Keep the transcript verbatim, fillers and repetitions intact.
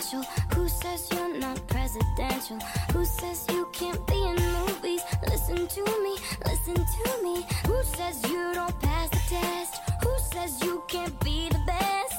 special? Who says you're not presidential? Who says you can't be in movies? Listen to me, listen to me. Who says you don't pass the test? Who says you can't be the best?